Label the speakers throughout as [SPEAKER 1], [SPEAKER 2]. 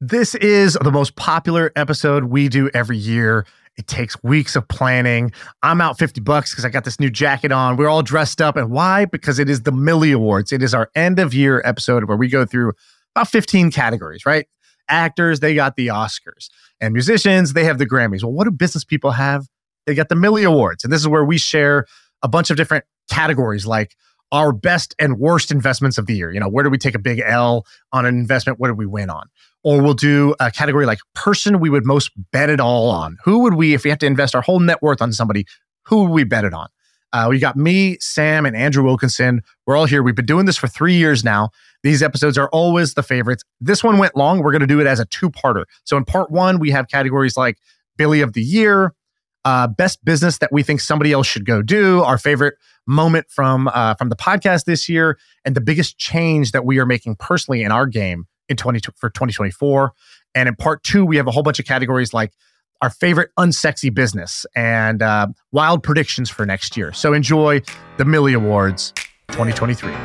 [SPEAKER 1] This is the most popular episode we do every year. It takes weeks of planning. I'm out $50 because I got this new jacket on. We're all dressed up. And why? Because it is the Millie Awards. It is our end of year episode where we go through about 15 categories, right? Actors, they got the Oscars. And musicians, they have the Grammys. Well, what do business people have? They got the Millie Awards. And this is where we share a bunch of different categories like our best and worst investments of the year. You know, where do we take a big L on an investment? What did we win on? Or we'll do a category like person we would most bet it all on. Who would we, if we have to invest our whole net worth on somebody, who would we bet it on? We got me, Sam, and Andrew Wilkinson. We're all here. We've been doing this for 3 years now. These episodes are always the favorites. This one went long. We're going to do it as a two-parter. So in part one, we have categories like Billy of the Year, best business that we think somebody else should go do, our favorite moment from the podcast this year, and the biggest change that we are making personally in our game for 2024. And in part two, we have a whole bunch of categories like our favorite unsexy business and wild predictions for next year. So enjoy the Millie Awards 2023.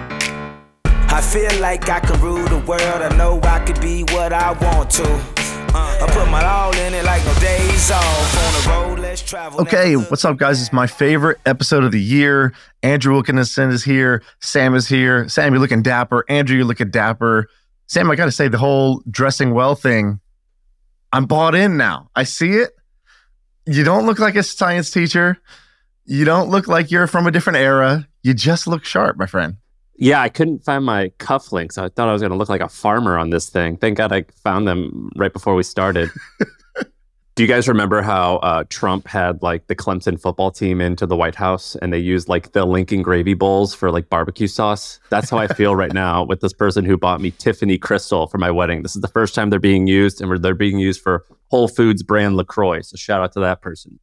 [SPEAKER 2] I feel like I can rule the world. I know I could be what I want to. I put my all in it like no days off. On the road, let's travel.
[SPEAKER 1] Okay, what's up, guys? It's my favorite episode of the year. Andrew Wilkinson is here. Sam is here. Sam, you're looking dapper. Andrew, you're looking dapper. Sam, I got to say, the whole dressing well thing, I'm bought in now. I see it. You don't look like a science teacher. You don't look like you're from a different era. You just look sharp, my friend.
[SPEAKER 3] Yeah, I couldn't find my cufflinks. I thought I was going to look like a farmer on this thing. Thank God I found them right before we started. Do you guys remember how Trump had like the Clemson football team into the White House and they used like the Lincoln gravy bowls for like barbecue sauce? That's how I feel right now with this person who bought me Tiffany Crystal for my wedding. This is the first time they're being used, and they're being used for Whole Foods brand LaCroix. So shout out to that person.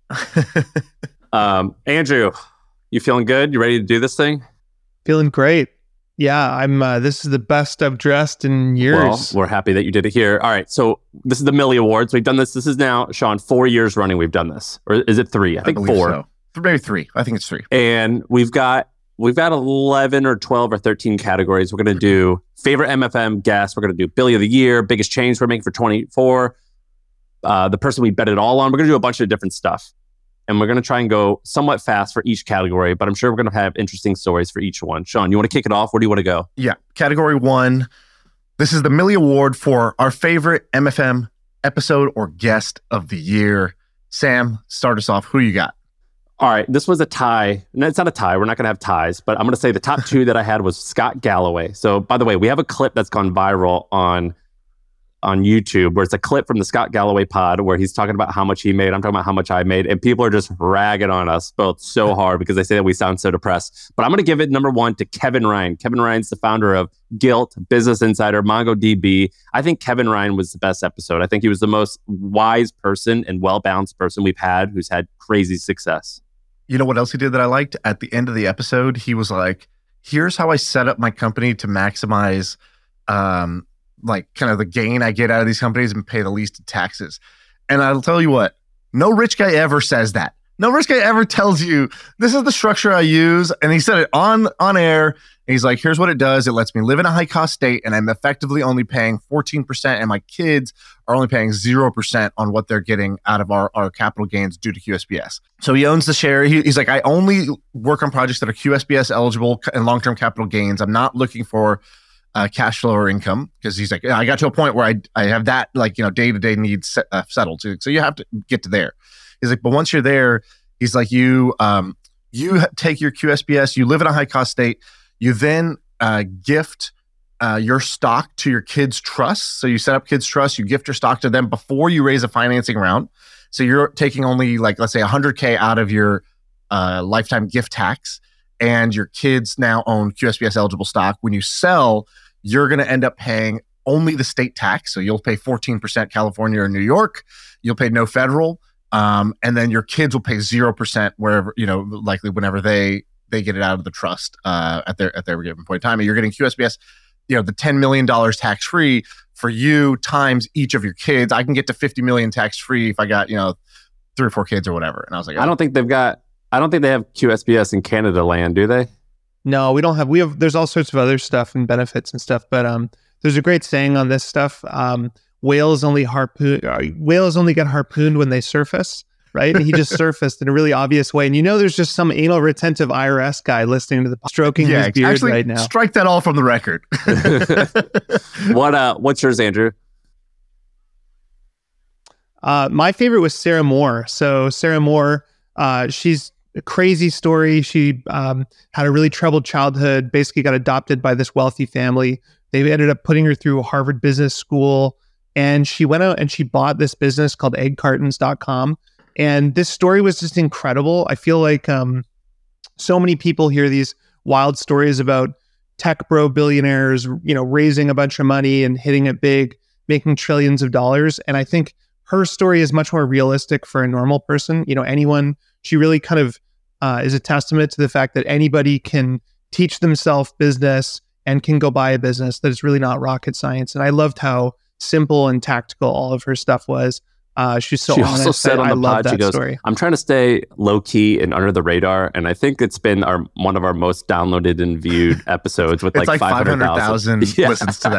[SPEAKER 3] Andrew, you feeling good? You ready to do this thing?
[SPEAKER 4] Feeling great. Yeah, I'm. This is the best I've dressed in years.
[SPEAKER 3] Well, we're happy that you did it here. All right, so this is the Millie Awards. We've done this. This is now, Sean, 4 years running we've done this. Or is it 3? I think 4.
[SPEAKER 1] So. Maybe 3. I think it's 3.
[SPEAKER 3] And we've got 11 or 12 or 13 categories. We're going to do favorite MFM guest. We're going to do Billy of the Year, biggest change we're making for 24. The person we bet it all on. We're going to do a bunch of different stuff. And we're going to try and go somewhat fast for each category, but I'm sure we're going to have interesting stories for each one. Sean, you want to kick it off? Where do you want to go?
[SPEAKER 1] Yeah. Category 1. This is the Millie Award for our favorite MFM episode or guest of the year. Sam, start us off. Who you got?
[SPEAKER 3] All right. This was a tie. No, it's not a tie. We're not going to have ties, but I'm going to say the top 2 that I had was Scott Galloway. So, by the way, we have a clip that's gone viral on YouTube where it's a clip from the Scott Galloway pod where he's talking about how much he made. I'm talking about how much I made. And people are just ragging on us both so hard because they say that we sound so depressed. But I'm going to give it number 1 to Kevin Ryan. Kevin Ryan's the founder of Guilt, Business Insider, MongoDB. I think Kevin Ryan was the best episode. I think he was the most wise person and well-balanced person we've had who's had crazy success.
[SPEAKER 1] You know what else he did that I liked? At the end of the episode, he was like, here's how I set up my company to maximize like kind of the gain I get out of these companies and pay the least taxes. And I'll tell you what, no rich guy ever says that. No rich guy ever tells you, this is the structure I use. And he said it on air. And he's like, here's what it does. It lets me live in a high cost state and I'm effectively only paying 14% and my kids are only paying 0% on what they're getting out of our capital gains due to QSBS. So he owns the share. He's like, I only work on projects that are QSBS eligible and long-term capital gains. I'm not looking for cash flow or income, because he's like, yeah, I got to a point where I have that, like, day-to-day needs settled. So you have to get to there. He's like, but once you're there, he's like, you take your QSBS, you live in a high cost state, you then gift your stock to your kids' trusts. So you set up kids' trusts, you gift your stock to them before you raise a financing round. So you're taking only, like, let's say $100K out of your lifetime gift tax, and your kids now own QSBS eligible stock. When you sell, you're going to end up paying only the state tax. So you'll pay 14% California or New York. You'll pay no federal. And then your kids will pay 0% wherever, likely whenever they get it out of the trust at their given point in time. And you're getting QSBS, the $10 million tax-free for you times each of your kids. I can get to 50 million tax-free if I got, 3 or 4 kids or whatever. And I was like,
[SPEAKER 3] I don't think they have QSBS in Canada land, do they?
[SPEAKER 4] No, we don't have. There's all sorts of other stuff and benefits and stuff, but there's a great saying on this stuff. whales only get harpooned when they surface, right? And he just surfaced in a really obvious way. And there's just some anal retentive IRS guy listening to the stroking his beard
[SPEAKER 1] actually,
[SPEAKER 4] right now.
[SPEAKER 1] Strike that all from the record.
[SPEAKER 3] What's yours, Andrew?
[SPEAKER 4] My favorite was Sarah Moore. So Sarah Moore, she's a crazy story. She had a really troubled childhood, basically got adopted by this wealthy family. They ended up putting her through Harvard Business School, and she went out and she bought this business called eggcartons.com. And this story was just incredible. I feel like so many people hear these wild stories about tech bro billionaires, raising a bunch of money and hitting it big, making trillions of dollars. And I think her story is much more realistic for a normal person. Anyone, she really kind of is a testament to the fact that anybody can teach themselves business and can go buy a business, that it's really not rocket science. And I loved how simple and tactical all of her stuff was. She's so honest.
[SPEAKER 3] Also said on the pod, she goes,
[SPEAKER 4] story.
[SPEAKER 3] I'm trying to stay low key and under the radar. And I think it's been one of our most downloaded and viewed episodes with
[SPEAKER 1] it's like
[SPEAKER 3] 500,000
[SPEAKER 1] listens to that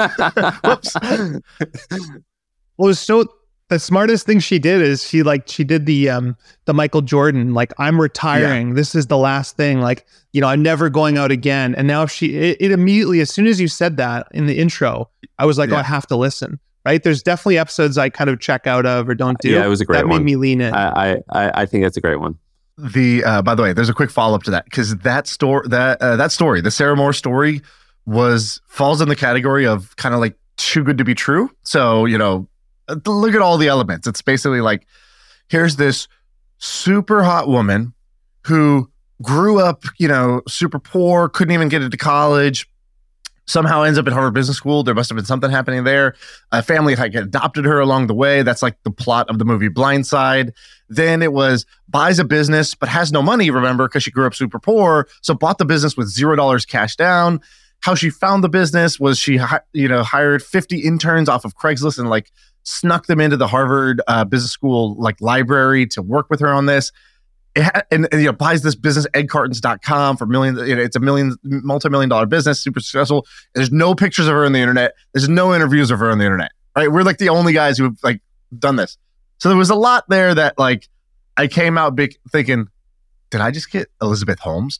[SPEAKER 1] episode. Whoops.
[SPEAKER 4] Well, the smartest thing she did is she did the Michael Jordan, like, I'm retiring. Yeah. This is the last thing. Like, I'm never going out again. And now it immediately, as soon as you said that in the intro, I was like, oh, I have to listen. Right? There's definitely episodes I kind of check out of or don't do.
[SPEAKER 3] Yeah, it was a great one.
[SPEAKER 4] That made me lean in.
[SPEAKER 3] I think that's a great one.
[SPEAKER 1] By the way, there's a quick follow up to that, because that story, the Sarah Moore story, falls in the category of kind of like too good to be true. So look at all the elements. It's basically like, here's this super hot woman who grew up, super poor, couldn't even get into college. Somehow ends up at Harvard Business School. There must have been something happening there. A family had adopted her along the way. That's like the plot of the movie Blindside. Then it was buys a business, but has no money, remember, because she grew up super poor. So bought the business with $0 cash down. How she found the business was she, hired 50 interns off of Craigslist and snuck them into the Harvard Business School library to work with her on this. And buys this business, eggcartons.com, for millions. It's a multi-million-dollar business, super successful. There's no pictures of her on the internet. There's no interviews of her on the internet. Right? We're the only guys who've done this. So there was a lot there that I came out big thinking, did I just get Elizabeth Holmes?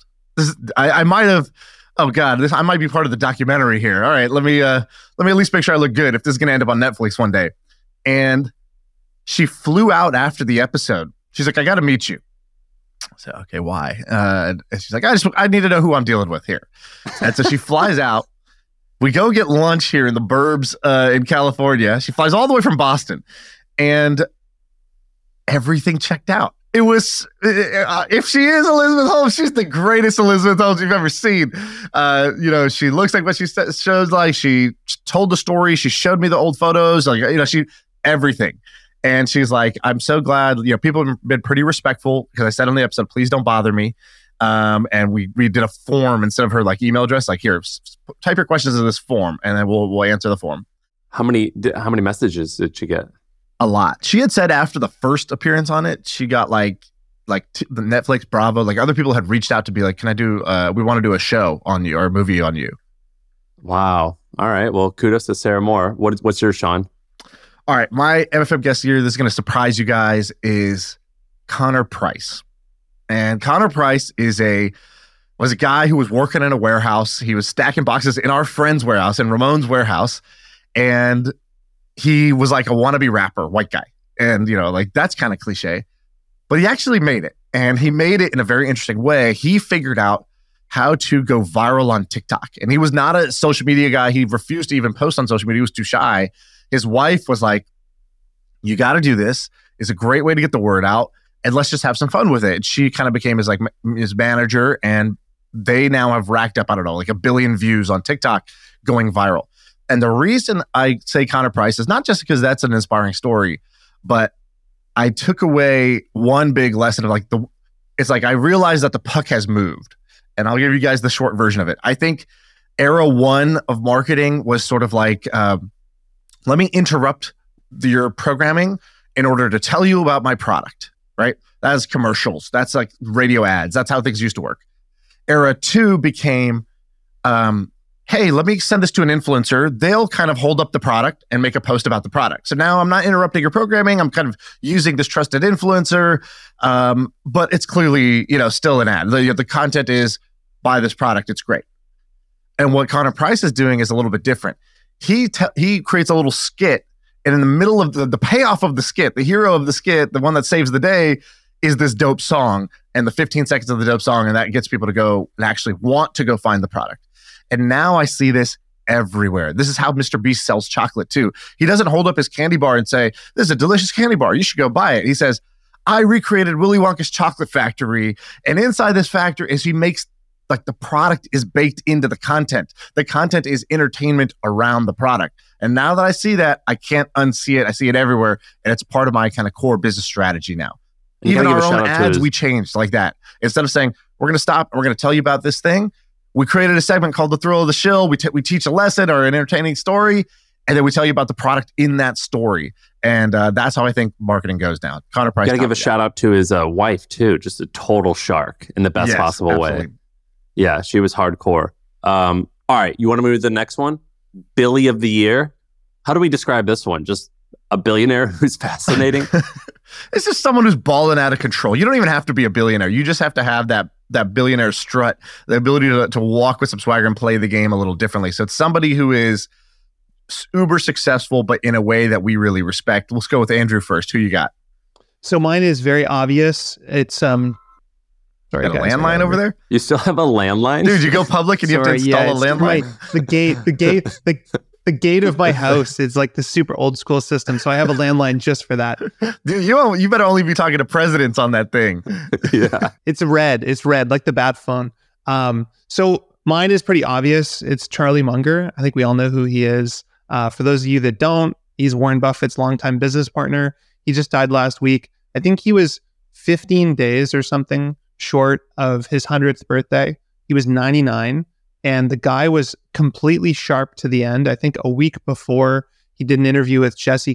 [SPEAKER 1] I might have. Oh God, I might be part of the documentary here. All right, let me at least make sure I look good if this is gonna end up on Netflix one day. And she flew out after the episode. She's like, I got to meet you. I said, okay, why? And she's like, I need to know who I'm dealing with here. And so she flies out. We go get lunch here in the burbs in California. She flies all the way from Boston, and everything checked out. It was, if she is Elizabeth Holmes, she's the greatest Elizabeth Holmes you've ever seen. She looks like what she shows like. She told the story. She showed me the old photos. Everything. And she's like, I'm so glad, people have been pretty respectful, because I said on the episode, please don't bother me. And we did a form instead of her email address, here, type your questions in this form, and then we'll answer the form.
[SPEAKER 3] How many messages did she get?
[SPEAKER 1] A lot. She had said after the first appearance on it, she got the Netflix, Bravo, other people had reached out to be like, can I do, we want to do a show on you or a movie on you.
[SPEAKER 3] Wow. All right. Well, kudos to Sarah Moore. What's yours, Sean?
[SPEAKER 1] All right, my MFM guest here, this is going to surprise you guys, is Connor Price. And Connor Price was a guy who was working in a warehouse. He was stacking boxes in our friend's warehouse, in Ramon's warehouse. And he was like a wannabe rapper, white guy. And, that's kind of cliche. But he actually made it. And he made it in a very interesting way. He figured out how to go viral on TikTok. And he was not a social media guy. He refused to even post on social media. He was too shy. His wife was like, you got to do this. It's a great way to get the word out, and let's just have some fun with it. She kind of became his manager, and they now have racked up, 1 billion views on TikTok, going viral. And the reason I say Connor Price is not just because that's an inspiring story, but I took away one big lesson of I realized that the puck has moved. And I'll give you guys the short version of it. I think era one of marketing was sort of let me interrupt your programming in order to tell you about my product, right? That's commercials. That's radio ads. That's how things used to work. Era two became, hey, let me send this to an influencer. They'll kind of hold up the product and make a post about the product. So now I'm not interrupting your programming. I'm kind of using this trusted influencer, but it's clearly, still an ad. The content is buy this product. It's great. And what Connor Price is doing is a little bit different. He creates a little skit, and in the middle of the payoff of the skit, the hero of the skit, the one that saves the day, is this dope song and the 15 seconds of the dope song, and that gets people to go and actually want to go find the product. And now I see this everywhere. This is how Mr. Beast sells chocolate too. He doesn't hold up his candy bar and say, this is a delicious candy bar, you should go buy it. He says, I recreated Willy Wonka's chocolate factory, and inside this factory is he makes like the product is baked into the content. The content is entertainment around the product. And now that I see that, I can't unsee it. I see it everywhere, and it's part of my kind of core business strategy now. Even our own ads, we changed like that. Instead of saying, we're going to stop and we're going to tell you about this thing, we created a segment called The Thrill of the Shill. We teach a lesson or an entertaining story, and then we tell you about the product in that story. And that's how I think marketing goes down. Connor Price.
[SPEAKER 3] Got to give a shout out to his wife too. Just a total shark in the best possible way. Yeah, she was hardcore. All right, you want to move to the next one? Billy of the Year. How do we describe this one? Just a billionaire who's fascinating?
[SPEAKER 1] It's just someone who's balling out of control. You don't even have to be a billionaire. You just have to have that billionaire strut, the ability to walk with some swagger and play the game a little differently. So it's somebody who is uber successful, but in a way that we really respect. Let's go with Andrew first. Who you got?
[SPEAKER 4] So mine is very obvious. It's sorry,
[SPEAKER 1] got a landline over there?
[SPEAKER 3] You still have a landline?
[SPEAKER 1] Dude, you go public and you have to install a landline?
[SPEAKER 4] The gate of my house is like the super old school system, so I have a landline just for that.
[SPEAKER 1] Dude, you better only be talking to presidents on that thing.
[SPEAKER 3] Yeah.
[SPEAKER 4] It's red, like the bat phone. So mine is pretty obvious. It's Charlie Munger. I think we all know who he is. For those of you that don't, he's Warren Buffett's longtime business partner. He just died last week. I think he was 15 days or something short of his 100th birthday. He was 99. And the guy was completely sharp to the end. I think a week before, he did an interview with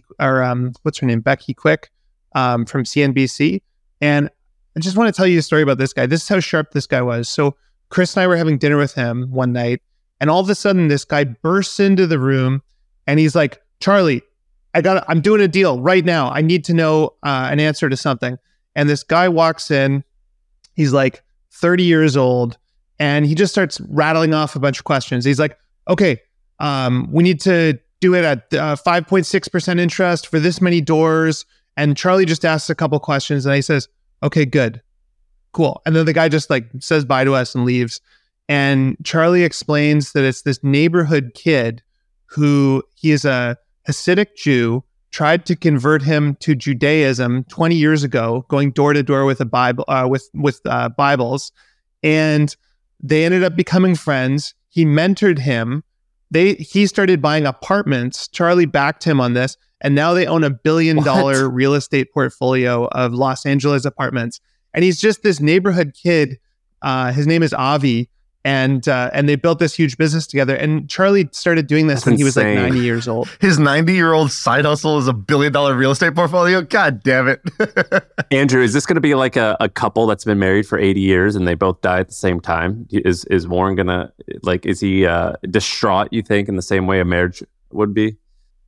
[SPEAKER 4] Becky Quick from CNBC. And I just want to tell you a story about this guy. This is how sharp this guy was. So Chris and I were having dinner with him one night, and all of a sudden this guy bursts into the room and he's like, Charlie, I'm doing a deal right now. I need to know an answer to something. And this guy walks in. He's like 30 years old. And he just starts rattling off a bunch of questions. He's like, okay, we need to do it at 5.6% interest for this many doors. And Charlie just asks a couple questions and he says, okay, good, cool. And then the guy just like says bye to us and leaves. And Charlie explains that it's this neighborhood kid who he is a Hasidic Jew, tried to convert him to Judaism 20 years ago, going door to door with a Bible, with Bibles. And they ended up becoming friends. He mentored him. He started buying apartments. Charlie backed him on this. And now they own $1 billion real estate portfolio of Los Angeles apartments. And he's just this neighborhood kid. His name is Avi. And they built this huge business together. And Charlie started doing this when he was like 90 years old.
[SPEAKER 1] His 90-year-old side hustle is $1 billion real estate portfolio? God damn it.
[SPEAKER 3] Andrew, is this going to be like a couple that's been married for 80 years and they both die at the same time? Is Warren going to, like, is he distraught, you think, in the same way a marriage would be?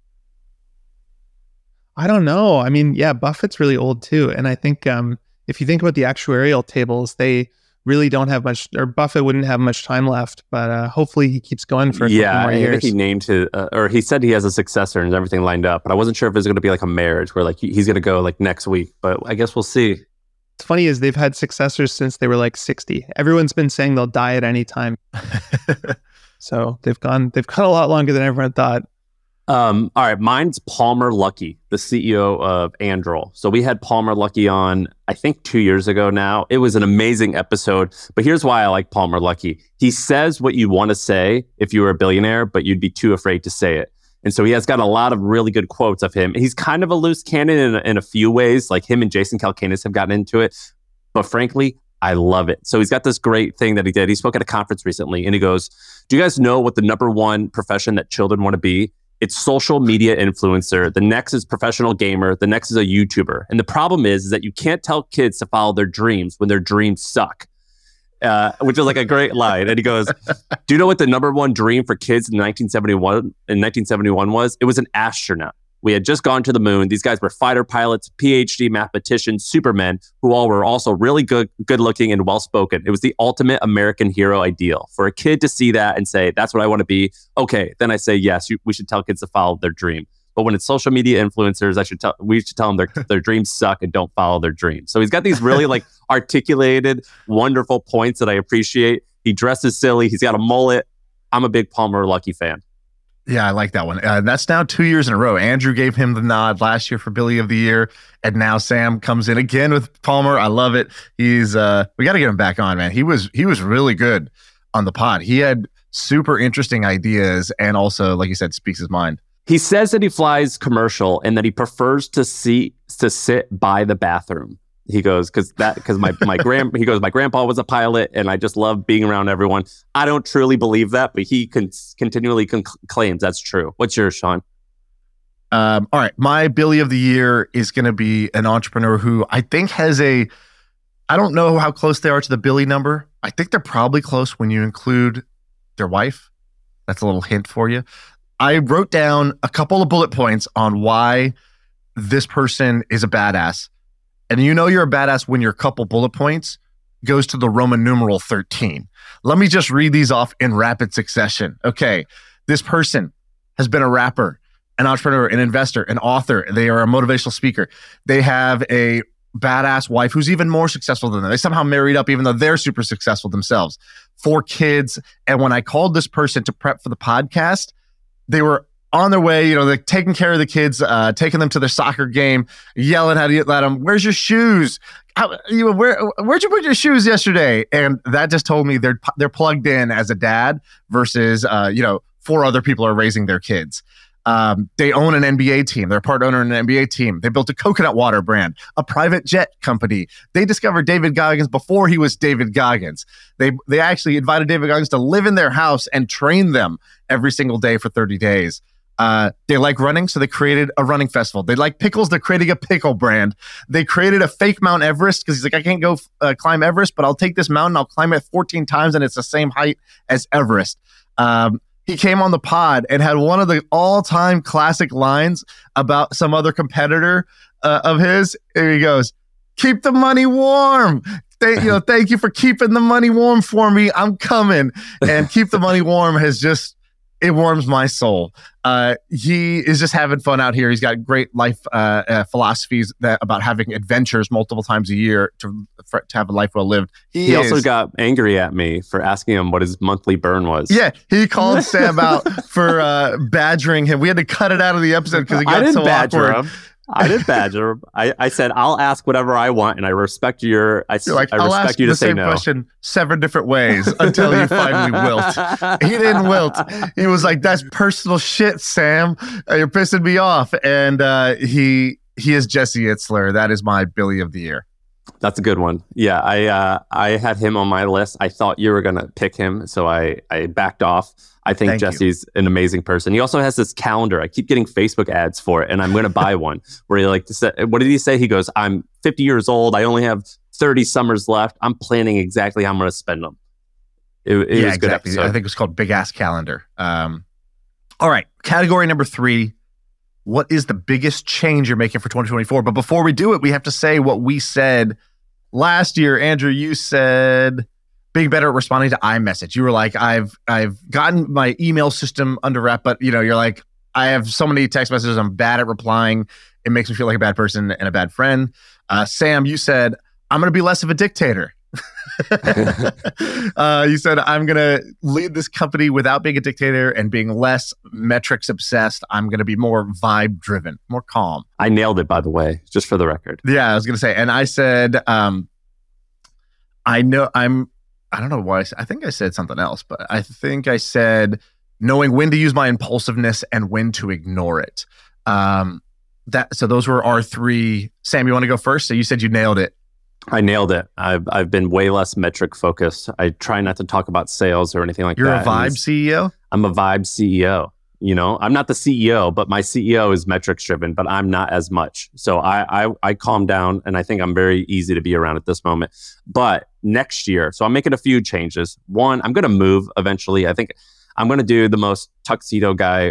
[SPEAKER 4] I don't know. I mean, yeah, Buffett's really old too. And I think if you think about the actuarial tables, they really don't have much, or Buffett wouldn't have much time left, but hopefully he keeps going for a couple more years.
[SPEAKER 3] I think he named his, or he said he has a successor and everything lined up, but I wasn't sure if it was going to be like a marriage where like he's going to go like next week, but I guess we'll see.
[SPEAKER 4] What's funny is they've had successors since they were like 60. Everyone's been saying they'll die at any time. So they've gone a lot longer than everyone thought.
[SPEAKER 3] All right, mine's Palmer Luckey, the CEO of Anduril. So we had Palmer Luckey on, I think 2 years ago now. It was an amazing episode, but here's why I like Palmer Luckey. He says what you want to say if you were a billionaire, but you'd be too afraid to say it. And so he has got a lot of really good quotes of him. He's kind of a loose cannon in a few ways, like him and Jason Calacanis have gotten into it. But frankly, I love it. So he's got this great thing that he did. He spoke at a conference recently and he goes, do you guys know what the number one profession that children want to be? It's social media influencer. The next is professional gamer. The next is a YouTuber. And the problem is that you can't tell kids to follow their dreams when their dreams suck. which is like a great line. And he goes, "Do you know what the number one dream for kids in 1971 was? It was an astronaut. We had just gone to the moon. These guys were fighter pilots, PhD mathematicians, supermen, who all were also really good looking and well spoken. It was the ultimate American hero ideal. For a kid to see that and say, that's what I want to be, okay, then I say, yes, we should tell kids to follow their dream. But when it's social media influencers, we should tell them their dreams suck and don't follow their dreams." So he's got these really like articulated, wonderful points that I appreciate. He dresses silly. He's got a mullet. I'm a big Palmer Luckey fan.
[SPEAKER 1] Yeah, I like that one. That's now 2 years in a row. Andrew gave him the nod last year for Billy of the Year, and now Sam comes in again with Palmer. I love it. He's we got to get him back on, man. He was really good on the pod. He had super interesting ideas, and also, like you said, speaks his mind.
[SPEAKER 3] He says that he flies commercial and that he prefers to sit by the bathroom. He goes, because my grandpa was a pilot and I just love being around everyone. I don't truly believe that, but he continually claims that's true. What's yours, Sean?
[SPEAKER 1] All right. My Billy of the Year is going to be an entrepreneur who I think has I don't know how close they are to the Billy number. I think they're probably close when you include their wife. That's a little hint for you. I wrote down a couple of bullet points on why this person is a badass. And you know you're a badass when your couple bullet points goes to the Roman numeral 13. Let me just read these off in rapid succession. Okay, this person has been a rapper, an entrepreneur, an investor, an author. They are a motivational speaker. They have a badass wife who's even more successful than them. They somehow married up even though they're super successful themselves. 4 kids. And when I called this person to prep for the podcast, they were on their way, they're taking care of the kids, taking them to their soccer game, yelling at them, "Where's your shoes? Where'd you put your shoes yesterday?" And that just told me they're plugged in as a dad versus 4 other people are raising their kids. They own an NBA team. They're a part owner in an NBA team. They built a coconut water brand, a private jet company. They discovered David Goggins before he was David Goggins. They actually invited David Goggins to live in their house and train them every single day for 30 days. They like running, so they created a running festival. They like pickles, they're creating a pickle brand. They created a fake Mount Everest because he's like, I can't go climb Everest, but I'll take this mountain, I'll climb it 14 times, and it's the same height as Everest. He came on the pod and had one of the all-time classic lines about some other competitor of his. And he goes, "Keep the money warm. Thank you for keeping the money warm for me. I'm coming." And "Keep the money warm" it warms my soul. He is just having fun out here. He's got great life philosophies about having adventures multiple times a year to have a life well lived.
[SPEAKER 3] He also got angry at me for asking him what his monthly burn was.
[SPEAKER 1] Yeah, he called Sam out for badgering him. We had to cut it out of the episode because it got so awkward.
[SPEAKER 3] I didn't badger him. I said, I'll ask whatever I want, and I respect your. I respect you to say no.
[SPEAKER 1] I'll ask the same question 7 different ways until you finally wilt. He didn't wilt. He was like, "That's personal shit, Sam. You're pissing me off." And he is Jesse Itzler. That is my Billy of the Year.
[SPEAKER 3] That's a good one. Yeah, I had him on my list. I thought you were gonna pick him, so I backed off. I think Jesse's an amazing person. He also has this calendar. I keep getting Facebook ads for it, and I'm going to buy one. Where he what did he say? He goes, "I'm 50 years old. I only have 30 summers left. I'm planning exactly how I'm going to spend them." It was a good episode.
[SPEAKER 1] I think it was called Big Ass Calendar. All right, category number 3. What is the biggest change you're making for 2024? But before we do it, we have to say what we said last year. Andrew, you said being better at responding to iMessage. You were like, I've gotten my email system under wrap, but you're like, I have so many text messages. I'm bad at replying. It makes me feel like a bad person and a bad friend. Sam, you said, I'm going to be less of a dictator. You said, I'm going to lead this company without being a dictator and being less metrics obsessed. I'm going to be more vibe driven, more calm.
[SPEAKER 3] I nailed it, by the way, just for the record.
[SPEAKER 1] Yeah, I was going to say, and I said, I don't know why. I think I said something else, but I think I said knowing when to use my impulsiveness and when to ignore it. So those were our 3. Sam, you want to go first? So you said you nailed it.
[SPEAKER 3] I nailed it. I've been way less metric focused. I try not to talk about sales or anything like that.
[SPEAKER 1] You're a vibe CEO?
[SPEAKER 3] I'm a vibe CEO. You know, I'm not the CEO, but my CEO is metrics driven, but I'm not as much. So I calm down, and I think I'm very easy to be around at this moment. But next year, so I'm making a few changes. One, I'm going to move eventually. I think I'm going to do the most tuxedo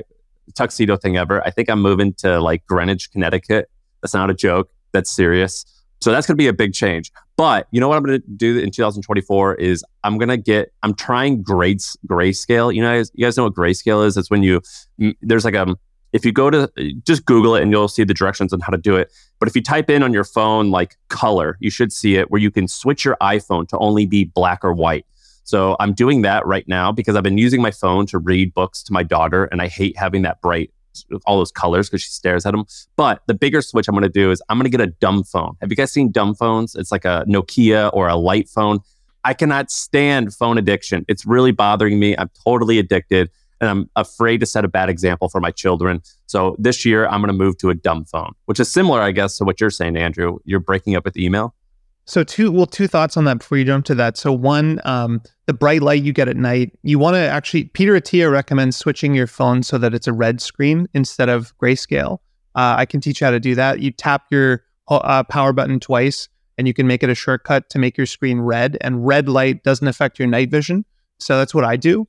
[SPEAKER 3] thing ever. I think I'm moving to like Greenwich, Connecticut. That's not a joke. That's serious. So that's going to be a big change. But you know what I'm going to do in 2024 is I'm trying grayscale. You guys know what grayscale is? It's when there's like if you go to, just Google it and you'll see the directions on how to do it. But if you type in on your phone, like color, you should see it where you can switch your iPhone to only be black or white. So I'm doing that right now because I've been using my phone to read books to my daughter, and I hate having that bright, all those colors because she stares at them. But the bigger switch I'm going to do is I'm going to get a dumb phone. Have you guys seen dumb phones? It's like a Nokia or a light phone. I cannot stand phone addiction. It's really bothering me. I'm totally addicted, and I'm afraid to set a bad example for my children. So this year I'm going to move to a dumb phone, which is similar, I guess, to what you're saying, Andrew. You're breaking up with email.
[SPEAKER 4] So two thoughts on that before you jump to that. So one, the bright light you get at night, you want to actually, Peter Attia recommends switching your phone so that it's a red screen instead of grayscale. I can teach you how to do that. You tap your power button twice and you can make it a shortcut to make your screen red, and red light doesn't affect your night vision. So that's what I do.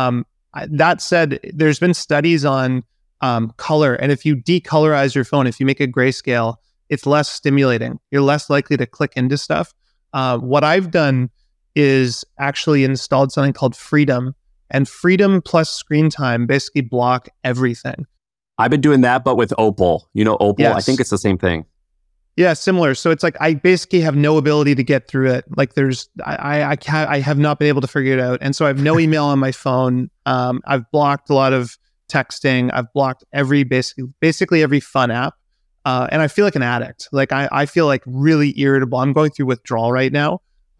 [SPEAKER 4] That said, there's been studies on color, and if you decolorize your phone, if you make it grayscale, it's less stimulating. You're less likely to click into stuff. What I've done is actually installed something called Freedom, and Freedom plus screen time basically block everything.
[SPEAKER 3] I've been doing that, but with Opal. You know Opal?
[SPEAKER 4] Yes.
[SPEAKER 3] I think it's the same thing.
[SPEAKER 4] Yeah, similar. So it's like I basically have no ability to get through it. Like I have not been able to figure it out, and so I have no email on my phone. I've blocked a lot of texting. I've blocked basically every fun app. And I feel like an addict. Like I feel like really irritable. I'm going through withdrawal right now.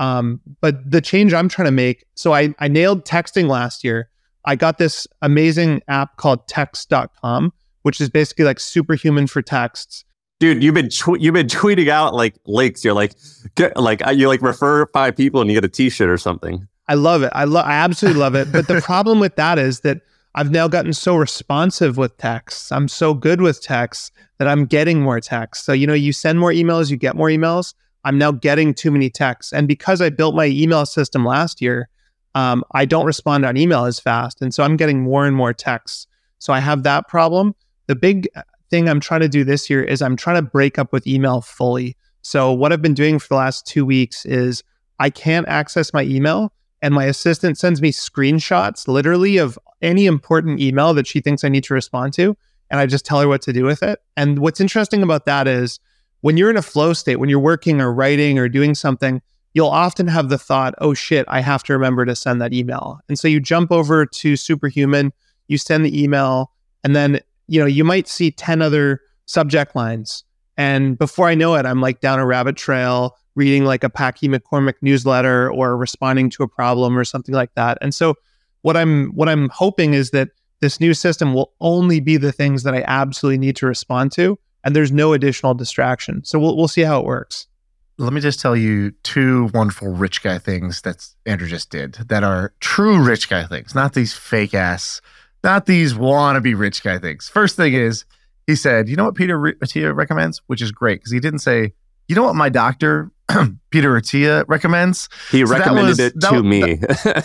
[SPEAKER 4] But the change I'm trying to make, so I nailed texting last year. I got this amazing app called text.com, which is basically like superhuman for texts.
[SPEAKER 3] Dude, you've been tweeting out like links. You're like, you like refer 5 people and you get a t-shirt or something.
[SPEAKER 4] I love it. I absolutely love it. But the problem with that is that I've now gotten so responsive with texts. I'm so good with texts that I'm getting more texts. So, you send more emails, you get more emails. I'm now getting too many texts. And because I built my email system last year, I don't respond on email as fast. And so I'm getting more and more texts. So I have that problem. The big thing I'm trying to do this year is I'm trying to break up with email fully. So what I've been doing for the last 2 weeks is I can't access my email, and my assistant sends me screenshots literally of any important email that she thinks I need to respond to, and I just tell her what to do with it. And what's interesting about that is when you're in a flow state, when you're working or writing or doing something, you'll often have the thought, oh shit, I have to remember to send that email. And so you jump over to Superhuman, you send the email, and then you might see 10 other subject lines. And before I know it, I'm like down a rabbit trail, reading like a Packy McCormick newsletter or responding to a problem or something like that. And so what I'm hoping is that this new system will only be the things that I absolutely need to respond to, and there's no additional distraction. So we'll see how it works.
[SPEAKER 1] Let me just tell you 2 wonderful rich guy things that Andrew just did that are true rich guy things, not these fake ass, not these wannabe rich guy things. First thing is, he said, you know what Peter Attia recommends? Which is great, because he didn't say, you know what my doctor, Peter Attia, recommends?
[SPEAKER 3] He recommended it to me.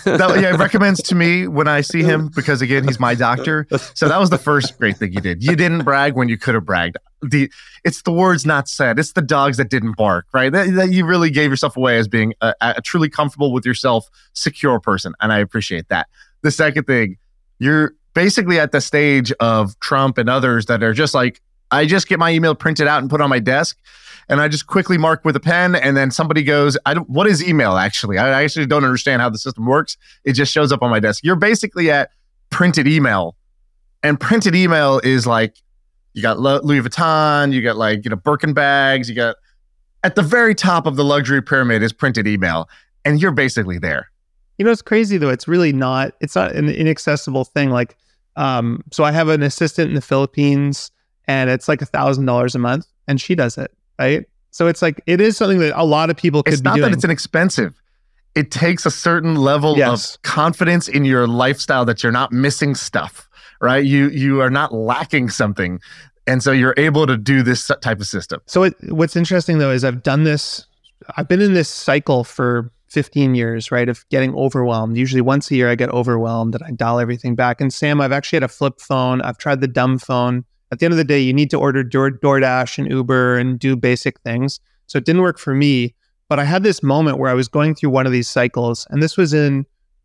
[SPEAKER 1] He recommends to me when I see him, because again, he's my doctor. So that was the first great thing you did. You didn't brag when you could have bragged. It's the words not said. It's the dogs that didn't bark, right? That you really gave yourself away as being a truly comfortable with yourself, secure person. And I appreciate that. The second thing, you're basically at the stage of Trump and others that are just like, I just get my email printed out and put on my desk, and I just quickly mark with a pen, and then somebody goes, what is email actually? I actually don't understand how the system works. It just shows up on my desk. You're basically at printed email, and printed email is like, you got Louis Vuitton, you got like, Birkin bags, you got, at the very top of the luxury pyramid is printed email, and you're basically there.
[SPEAKER 4] It's crazy though. It's really not, it's not an inaccessible thing. Like, so I have an assistant in the Philippines, and it's like $1,000 a month, and she does it. Right. So it's like, it is something that a lot of people could be doing.
[SPEAKER 1] It's not that it's inexpensive. It takes a certain level of confidence in your lifestyle that you're not missing stuff, right? You are not lacking something. And so you're able to do this type of system.
[SPEAKER 4] So what's interesting though is I've been in this cycle for 15 years, right? Of getting overwhelmed. Usually once a year I get overwhelmed and I dial everything back. And Sam, I've actually had a flip phone. I've tried the dumb phone. At the end of the day, you need to order DoorDash and Uber and do basic things. So it didn't work for me. But I had this moment where I was going through one of these cycles, and this was in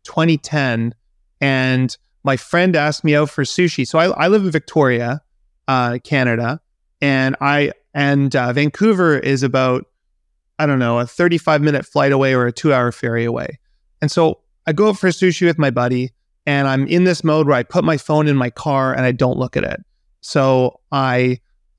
[SPEAKER 4] 2010. And my friend asked me out for sushi. So I live in Victoria, Canada, and Vancouver is about, I don't know, a 35-minute flight away or a 2-hour ferry away. And so I go out for sushi with my buddy, and I'm in this mode where I put my phone in my car and I don't look at it. So I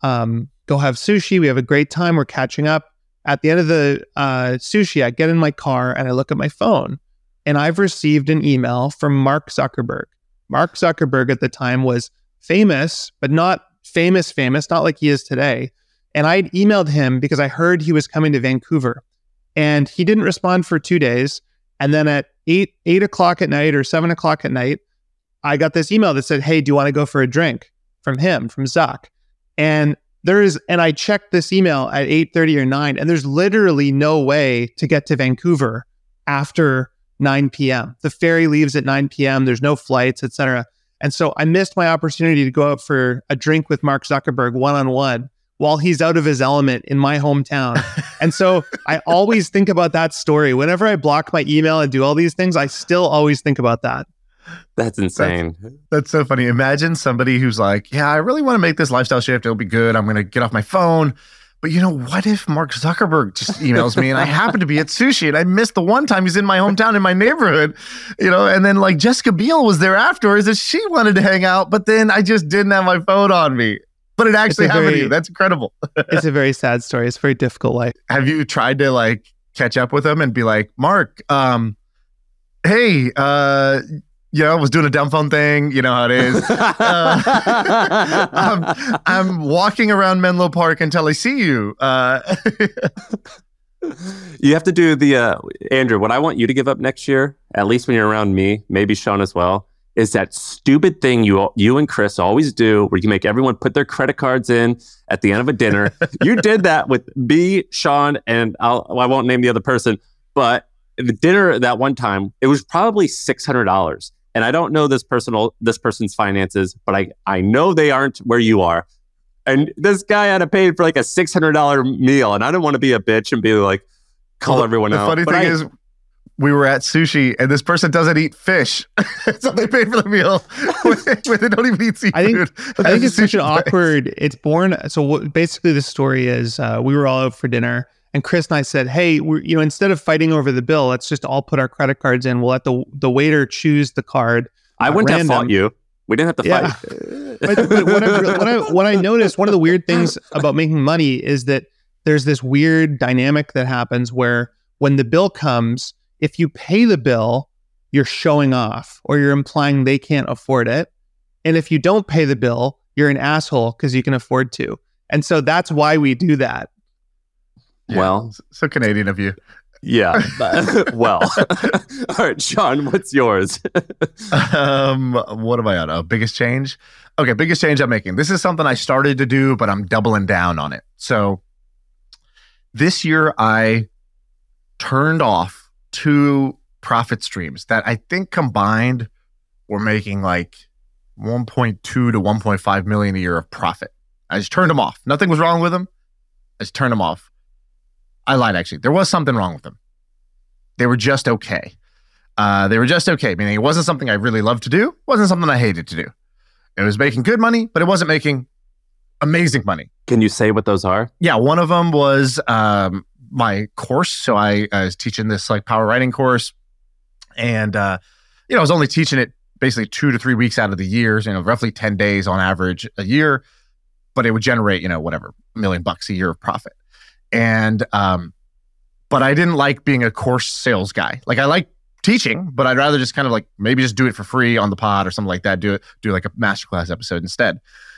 [SPEAKER 4] go have sushi. We have a great time. We're catching up. At the end of the sushi, I get in my car and I look at my phone, and I've received an email from Mark Zuckerberg. Mark Zuckerberg at the time was famous, but not famous, not like he is today. And I'd emailed him because I heard he was coming to Vancouver, and he didn't respond for 2 days. And then at 8 o'clock at night or 7 o'clock at night, I got this email that said, "Hey, do you want to go for a drink?" from him, from Zuck. And I checked this email at 8:30 or 9, and there's literally no way to get to Vancouver after 9 p.m. The ferry leaves at 9 p.m. There's no flights, etc. And so I missed my opportunity to go out for a drink with Mark Zuckerberg one-on-one while he's out of his element in my hometown. And so I always think about that story. Whenever I block my email and do all these things, I still always think about that.
[SPEAKER 3] That's insane.
[SPEAKER 1] That's so funny. Imagine somebody who's like, yeah, I really want to make this lifestyle shift. It'll be good. I'm going to get off my phone. But what if Mark Zuckerberg just emails me and I happen to be at sushi and I missed the one time he's in my hometown in my neighborhood, and then like Jessica Biel was there afterwards and she wanted to hang out, but then I just didn't have my phone on me. But it actually happened to you. That's incredible.
[SPEAKER 4] It's a very sad story. It's a very difficult life.
[SPEAKER 1] Have you tried to like catch up with him and be like, Mark, hey, I was doing a dumb phone thing. You know how it is. I'm walking around Menlo Park until I see you.
[SPEAKER 3] You have to do the, Andrew, what I want you to give up next year, at least when you're around me, maybe Sean as well, is that stupid thing you and Chris always do where you make everyone put their credit cards in at the end of a dinner. You did that with me, Sean, and I won't name the other person, but the dinner that one time, it was probably $600. And I don't know this person's finances, but I know they aren't where you are. And this guy had to pay for like a $600 meal, and I didn't want to be a bitch and be like, call everyone out.
[SPEAKER 1] The funny thing is, we were at sushi, and this person doesn't eat fish, so they paid for the meal. They don't even eat seafood.
[SPEAKER 4] I think it's such an awkward. It's born. So basically, the story is we were all out for dinner. And Chris and I said, hey, instead of fighting over the bill, let's just all put our credit cards in. We'll let the waiter choose the card.
[SPEAKER 3] I wouldn't have fought you. We didn't have to fight.
[SPEAKER 4] But what I noticed, one of the weird things about making money is that there's this weird dynamic that happens where when the bill comes, if you pay the bill, you're showing off or you're implying they can't afford it. And if you don't pay the bill, you're an asshole because you can afford to. And so that's why we do that.
[SPEAKER 1] Yeah,
[SPEAKER 3] well,
[SPEAKER 1] so Canadian of you.
[SPEAKER 3] Yeah. Well, all right, Sean, what's yours?
[SPEAKER 1] What am I on? Biggest change? Okay, biggest change I'm making. This is something I started to do, but I'm doubling down on it. So this year I turned off 2 profit streams that I think combined were making like 1.2 to 1.5 million a year of profit. I just turned them off. Nothing was wrong with them. I just turned them off. I lied, actually. There was something wrong with them. They were just okay. Meaning it wasn't something I really loved to do. It wasn't something I hated to do. It was making good money, but it wasn't making amazing money.
[SPEAKER 3] Can you say what those are?
[SPEAKER 1] Yeah, one of them was my course. So I was teaching this like power writing course. And, I was only teaching it basically 2 to 3 weeks out of the year, roughly 10 days on average a year. But it would generate, $1 million a year of profit. And, but I didn't like being a course sales guy. Like I like teaching, but I'd rather just kind of like maybe just do it for free on the pod or something like that. Do like a masterclass episode instead.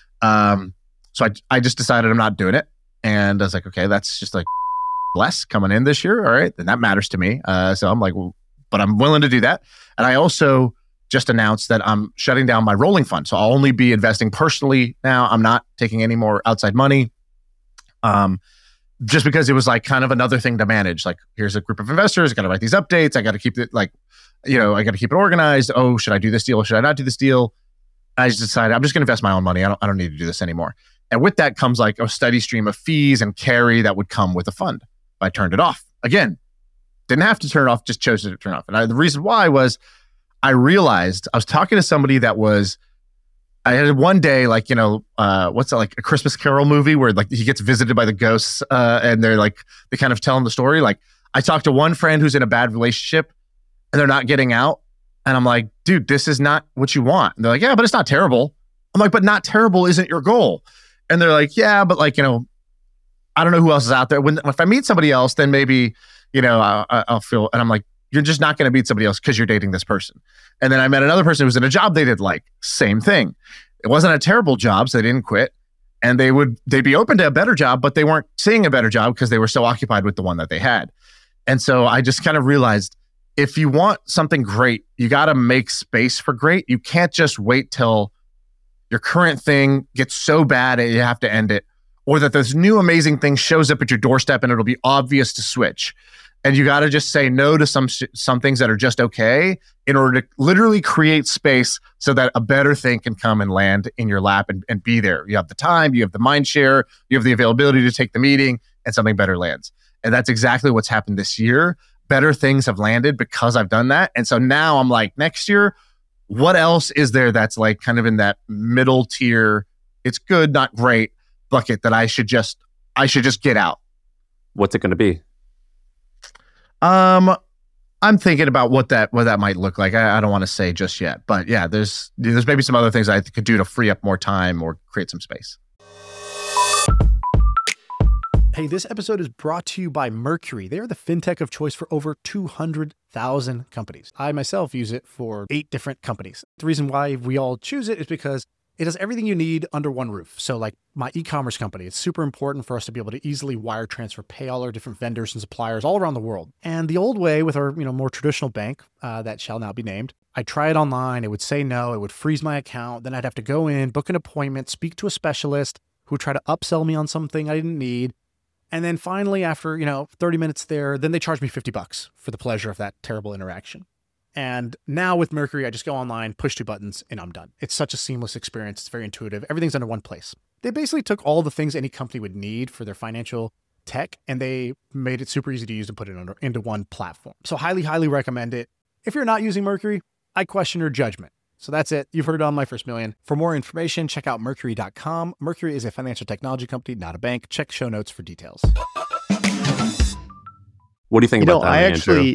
[SPEAKER 1] So I just decided I'm not doing it. And I was like, okay, that's just like less coming in this year. All right. Then that matters to me. So I'm like, well, but I'm willing to do that. And I also just announced that I'm shutting down my rolling fund. So I'll only be investing personally now. I'm not taking any more outside money. Just because it was like kind of another thing to manage. Like, here's a group of investors, I got to write these updates. I got to keep it I got to keep it organized. Oh, should I do this deal? Should I not do this deal? I just decided I'm just going to invest my own money. I don't need to do this anymore. And with that comes like a steady stream of fees and carry that would come with a fund. I turned it off. Again, didn't have to turn it off, just chose to turn it off. And the reason why was I realized I was talking to somebody I had one day, what's that, like a Christmas Carol movie where like he gets visited by the ghosts and they kind of tell him the story. Like, I talked to one friend who's in a bad relationship and they're not getting out. And I'm like, dude, this is not what you want. And they're like, yeah, but it's not terrible. I'm like, but not terrible isn't your goal. And they're like, yeah, but I don't know who else is out there. If I meet somebody else, then maybe, I'll feel, and I'm like, you're just not going to meet somebody else because you're dating this person. And then I met another person who was in a job they did like, same thing. It wasn't a terrible job, so they didn't quit. And they'd be open to a better job, but they weren't seeing a better job because they were so occupied with the one that they had. And so I just kind of realized, if you want something great, you got to make space for great. You can't just wait till your current thing gets so bad and you have to end it, or that this new amazing thing shows up at your doorstep and it'll be obvious to switch. And you got to just say no to some things that are just okay in order to literally create space so that a better thing can come and land in your lap and be there. You have the time, you have the mind share, you have the availability to take the meeting, and something better lands. And that's exactly what's happened this year. Better things have landed because I've done that. And so now I'm like, next year, what else is there that's like kind of in that middle tier, it's good, not great bucket that I should just get out?
[SPEAKER 3] What's it going to be?
[SPEAKER 1] I'm thinking about what that might look like. I don't want to say just yet, but yeah, there's maybe some other things I could do to free up more time or create some space.
[SPEAKER 5] Hey, this episode is brought to you by Mercury. They are the fintech of choice for over 200,000 companies. I myself use it for 8 different companies. The reason why we all choose it is because it does everything you need under one roof. So like my e-commerce company, it's super important for us to be able to easily wire transfer, pay all our different vendors and suppliers all around the world. And the old way with our more traditional bank that shall now be named, I'd try it online, it would say no, it would freeze my account, then I'd have to go in, book an appointment, speak to a specialist who would try to upsell me on something I didn't need. And then finally, after 30 minutes there, then they charge me $50 for the pleasure of that terrible interaction. And now with Mercury, I just go online, push 2 buttons, and I'm done. It's such a seamless experience. It's very intuitive. Everything's under one place. They basically took all the things any company would need for their financial tech, and they made it super easy to use and put it into one platform. So highly, highly recommend it. If you're not using Mercury, I question your judgment. So that's it. You've heard it on My First Million. For more information, check out Mercury.com. Mercury is a financial technology company, not a bank. Check show notes for details.
[SPEAKER 3] What do you think about that, Andrew?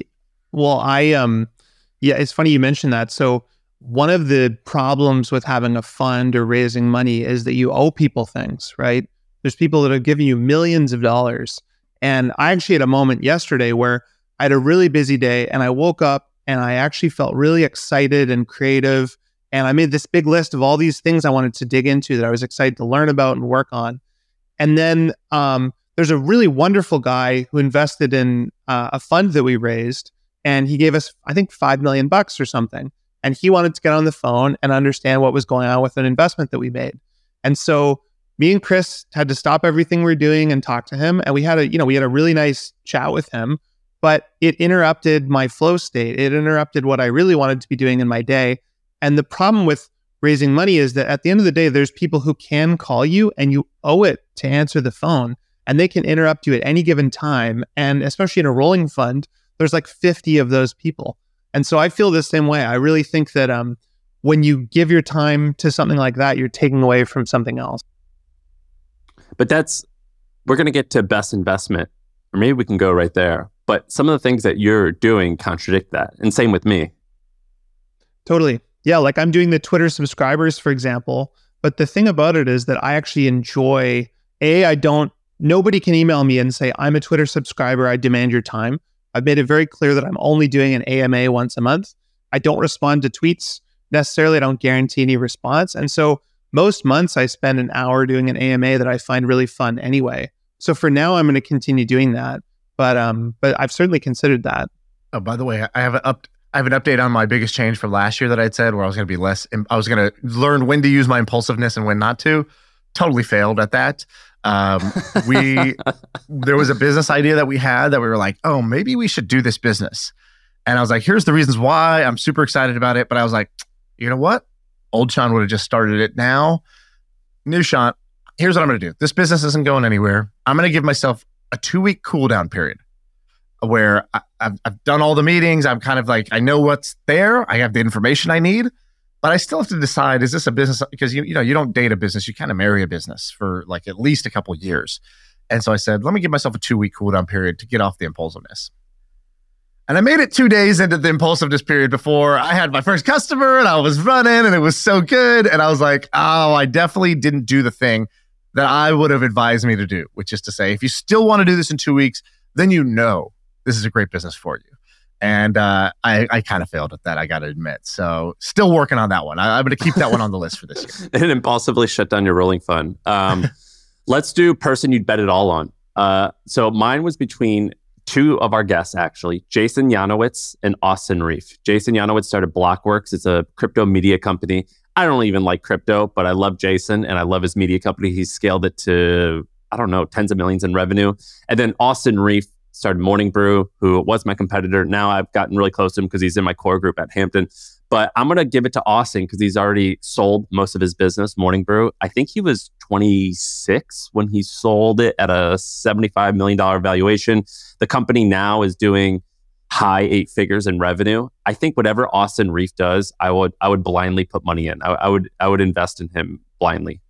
[SPEAKER 4] Yeah, it's funny you mentioned that. So one of the problems with having a fund or raising money is that you owe people things, right? There's people that are giving you millions of dollars. And I actually had a moment yesterday where I had a really busy day and I woke up and I actually felt really excited and creative. And I made this big list of all these things I wanted to dig into that I was excited to learn about and work on. And then there's a really wonderful guy who invested in a fund that we raised. And he gave us, I think, $5 million or something. And he wanted to get on the phone and understand what was going on with an investment that we made. And so me and Chris had to stop everything we were doing and talk to him. And we had a really nice chat with him, but it interrupted my flow state. It interrupted what I really wanted to be doing in my day. And the problem with raising money is that at the end of the day, there's people who can call you and you owe it to answer the phone, and they can interrupt you at any given time. And especially in a rolling fund, there's like 50 of those people. And so I feel the same way. I really think that when you give your time to something like that, you're taking away from something else.
[SPEAKER 3] But we're going to get to best investment, or maybe we can go right there. But some of the things that you're doing contradict that. And same with me.
[SPEAKER 4] Totally. Yeah, like I'm doing the Twitter subscribers, for example. But the thing about it is that I actually enjoy, nobody can email me and say, I'm a Twitter subscriber, I demand your time. I've made it very clear that I'm only doing an AMA once a month. I don't respond to tweets necessarily. I don't guarantee any response. And so most months I spend an hour doing an AMA that I find really fun anyway. So for now, I'm going to continue doing that. But I've certainly considered that.
[SPEAKER 1] Oh, by the way, I have I have an update on my biggest change from last year that I'd said where I was going to be I was going to learn when to use my impulsiveness and when not to. Totally failed at that. There was a business idea that we had that we were like, oh, maybe we should do this business. And I was like, here's the reasons why. I'm super excited about it. But I was like, you know what? Old Sean would have just started it now. New Sean, here's what I'm going to do. This business isn't going anywhere. I'm going to give myself a 2-week cool down period where I've done all the meetings. I'm kind of like, I know what's there. I have the information I need, but I still have to decide, is this a business? Because you don't date a business. You kind of marry a business for like at least a couple of years. And so I said, let me give myself a 2-week cool down period to get off the impulsiveness. And I made it 2 days into the impulsiveness period before I had my first customer and I was running and it was so good. And I was like, oh, I definitely didn't do the thing that I would have advised me to do, which is to say, if you still want to do this in 2 weeks, then you know this is a great business for you. And I kind of failed at that, I got to admit. So still working on that one. I'm going to keep that one on the list for this year.
[SPEAKER 3] And impulsively shut down your rolling fund. Let's do person you'd bet it all on. So mine was between two of our guests, actually, Jason Yanowitz and Austin Reef. Jason Yanowitz started Blockworks. It's a crypto media company. I don't even like crypto, but I love Jason and I love his media company. He's scaled it to, I don't know, tens of millions in revenue. And then Austin Reef started Morning Brew, who was my competitor. Now I've gotten really close to him because he's in my core group at Hampton. But I'm going to give it to Austin because he's already sold most of his business, Morning Brew. I think he was 26 when he sold it at a $75 million valuation. The company now is doing high 8 figures in revenue. I think whatever Austin Reef does, I would blindly put money in. I would invest in him blindly.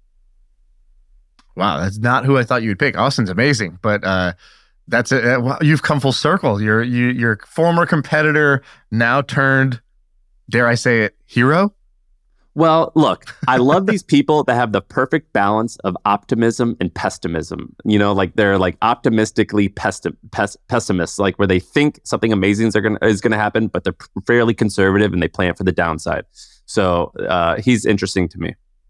[SPEAKER 1] Wow, that's not who I thought you would pick. Austin's amazing, but that's it. You've come full circle. Your former competitor now turned, dare I say it, hero?
[SPEAKER 3] Well, look, I love these people that have the perfect balance of optimism and pessimism. You know, like they're like optimistically pessimists, like where they think something amazing is gonna happen, but they're fairly conservative and they plan for the downside. So he's interesting to me.